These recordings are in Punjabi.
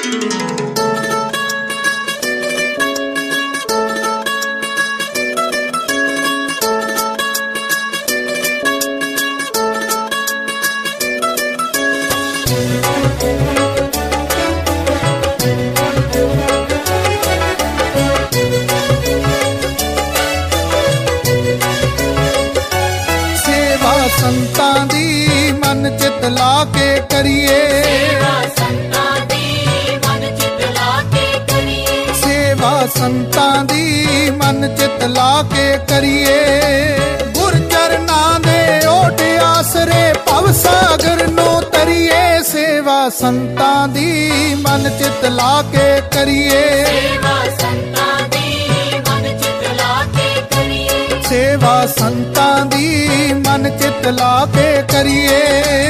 ਸੰਤਾਂ ਦੀ ਮਨ ਚਿਤ ਲਾ ਕੇ ਕਰੀਏ, ਸੇਵਾ ਸੰਤਾਂ ਦੀ ਮਨ ਚਿਤ ਲਾ ਕੇ ਕਰੀਏ, ਸੇਵਾ ਸੰਤਾਂ ਦੀ ਮਨ ਚਿਤ ਲਾ ਕੇ ਕਰੀਏ। ਗੁਰ ਚਰਨਾਂ ਦੇ ਓਟ ਆਸਰੇ ਭਵ ਸਾਗਰ ਨੂੰ ਤਰੀਏ, ਸੇਵਾ ਸੰਤਾਂ ਦੀ ਮਨ ਚਿਤ ਲਾ ਕੇ ਕਰੀਏ, ਸੇਵਾ ਸੰਤਾਂ ਦੀ ਮਨ ਚਿਤ ਲਾ ਕੇ ਕਰੀਏ, ਸੇਵਾ ਸੰਤਾਂ ਦੀ ਮਨ ਚਿਤ ਲਾ ਕੇ ਕਰੀਏ।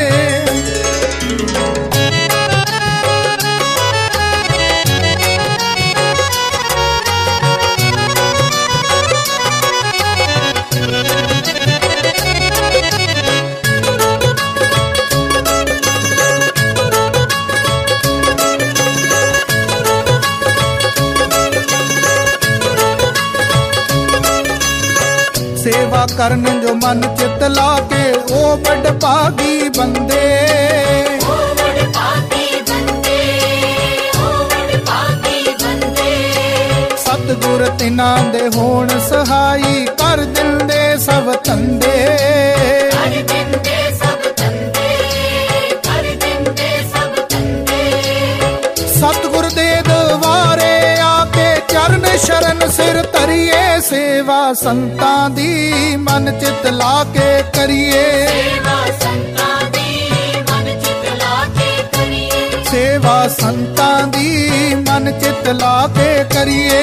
ਸੇਵਾ ਕਰਨ ਜੋ ਮਨ ਚਿਤ ਲਾ ਕੇ ਉਹ ਵੱਡ ਭਾਗੀ ਬੰਦੇ, ਉਹ ਵੱਡ ਭਾਗੀ ਬੰਦੇ, ਉਹ ਵੱਡ ਭਾਗੀ ਬੰਦੇ। ਸਤਿਗੁਰ ਤਿਨਾਂ ਦੇ ਹੋਣ ਸਹਾਈ ਕਰ ਦਿੰਦੇ ਸਭ ਧੰਦੇ, ਕਰ ਦਿੰਦੇ ਸਭ ਧੰਦੇ, ਕਰ ਦਿੰਦੇ ਸਭ ਧੰਦੇ। ਸਤਿਗੁਰ ਦੇ ਦਵਾਰੇ ਆ ਕੇ ਚਰਨ ਸ਼ਰਨ ਸਿਰ ਧਰੀਏ, ਸੇਵਾ ਸੰਤਾਂ ਦੀ ਮਨ ਚਿਤ ਲਾ ਕੇ ਕਰੀਏ, ਸੇਵਾ ਸੰਤਾਂ ਦੀ ਮਨ ਚਿਤ ਲਾ ਕੇ ਕਰੀਏ, ਸੇਵਾ ਸੰਤਾਂ ਦੀ ਮਨ ਚਿਤ ਲਾ ਕੇ ਕਰੀਏ।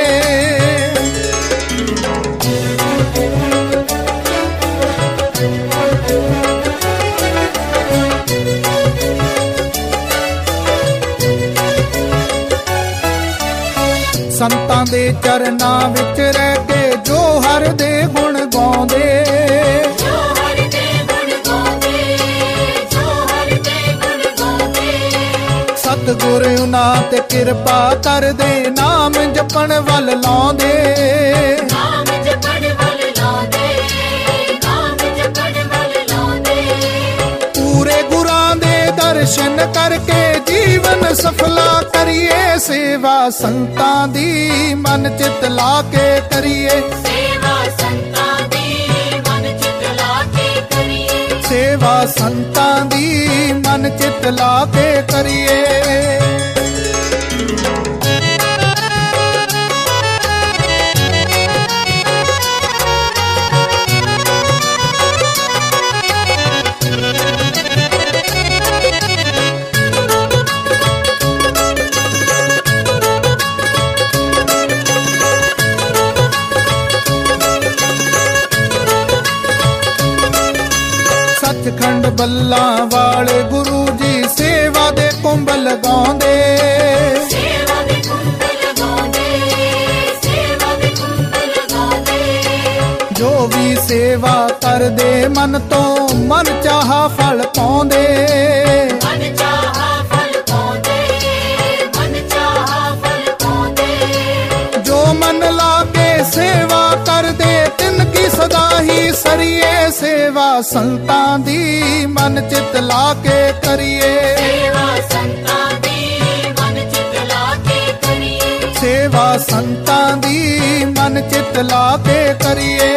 ਸੰਤਾਂ ਦੇ ਚਰਨਾਂ ਵਿੱਚ ਰਹਿ ਕੇ ਜੋ ਹਰ ਦੇ ਗੁਣ ਗਾਉਂਦੇ, ਜੋ ਹਰ ਦੇ ਗੁਣ ਗਾਉਂਦੇ, ਜੋ ਹਰ ਦੇ ਗੁਣ ਗਾਉਂਦੇ। ਸਤਿਗੁਰ ਉਹਨਾਂ ਤੇ ਕਿਰਪਾ ਕਰਦੇ ਨਾਮ ਜਪਣ ਵੱਲ ਲਾਉਂਦੇ, ਨਾਮ ਜਪਣ ਵੱਲ ਲਾਉਂਦੇ, ਨਾਮ ਜਪਣ ਵੱਲ ਲਾਉਂਦੇ। ਪੂਰੇ ਗੁਰਾਂ ਦੇ ਦਰਸ਼ਨ ਕਰਕੇ ਜੀਵਨ ਸਫਲਾ ਕਰੀਏ, ਸੇਵਾ ਸੰਤਾਂ ਦੀ ਮਨ ਚਿਤ ਲਾ ਕੇ ਕਰੀਏ, ਸੇਵਾ ਸੰਤਾਂ ਦੀ ਮਨ ਚਿਤ ਲਾ ਕੇ ਕਰੀਏ, ਸੇਵਾ ਸੰਤਾਂ ਦੀ ਮਨ ਚਿਤ ਲਾ ਕੇ ਕਰੀਏ। ਸੱਚਖੰਡ ਬੱਲਾਂ ਵਾਲੇ ਗੁਰੂ ਜੀ ਸੇਵਾ ਦੇ ਕੁੰਭ ਲਗਾਉਂਦੇ, ਸੇਵਾ ਦੇ ਕੁੰਭ ਲਗਾਉਂਦੇ, ਸੇਵਾ ਦੇ ਕੁੰਭ ਲਗਾਉਂਦੇ। ਜੋ ਵੀ ਸੇਵਾ ਕਰਦੇ ਮਨ ਤੋਂ ਮਨ ਚਾਹਾ ਫਲ ਪਾਉਂਦੇ, ਮਨ ਚਾਹਾ ਫਲ ਪਾਉਂਦੇ, ਮਨ ਚਾਹਾ ਫਲ ਪਾਉਂਦੇ। ਜੋ ਮਨ ਲਾ ਕੇ ਸੇਵਾ ਕਰਦੇ ਤਿਨ ਕੀ ਸਦਾ ਹੀ ਸਰੀਏ, ਸੇਵਾ ਸੰਤਾਂ ਦੀ ਮਨ ਚਿਤ ਲਾ ਕੇ ਕਰੀਏ, ਸੇਵਾ ਸੰਤਾਂ ਦੀ ਮਨ ਚਿਤ ਲਾ ਕੇ ਕਰੀਏ, ਸੇਵਾ ਸੰਤਾਂ ਦੀ ਮਨ ਚਿਤ ਲਾ ਕੇ ਕਰੀਏ।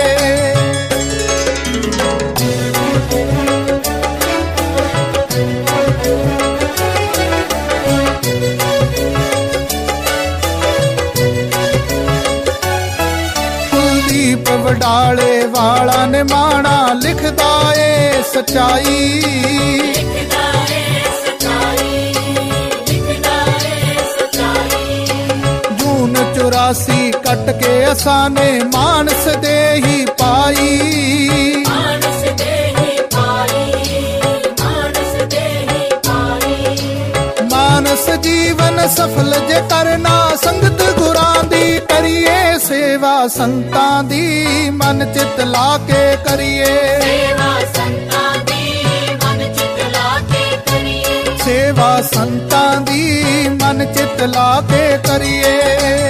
ਕੁਲਦੀਪ ਵਡਾਲੇ ਵਾਲਾ ਨੇ ਮਾਣਾ ਲਿਖਦਾ ਏ ਸਚਾਈ, ਲਿਖਦਾ ਏ ਸਚਾਈ, ਲਿਖਦਾ ਏ ਸਚਾਈ। ਜੂਨ 84 ਕੱਟ ਕੇ ਅਸਾਂ ਨੇ ਮਾਨਸ ਦੇ ਹੀ ਪਾਈ, ਮਾਨਸ ਦੇ ਹੀ ਪਾਈ, ਮਾਨਸ ਦੇ ਹੀ ਪਾਈ। ਮਾਨਸ ਜੀਵਨ ਸਫਲ ਜੇ ਕਰਨਾ ਸੰਗਤ ਗੁਰਾਂ ਦੀ ਕਰੀਏ, ਸੇਵਾ ਸੰਤਾਂ ਦੀ ਮਨ ਚਿਤ ਲਾ ਕੇ ਕਰੀਏ, ਸੇਵਾ ਸੰਤਾਂ ਦੀ ਮਨ ਚਿਤ ਲਾ ਕੇ ਕਰੀਏ, ਸੇਵਾ ਸੰਤਾਂ ਦੀ ਮਨ ਚਿਤ ਲਾ ਕੇ ਕਰੀਏ।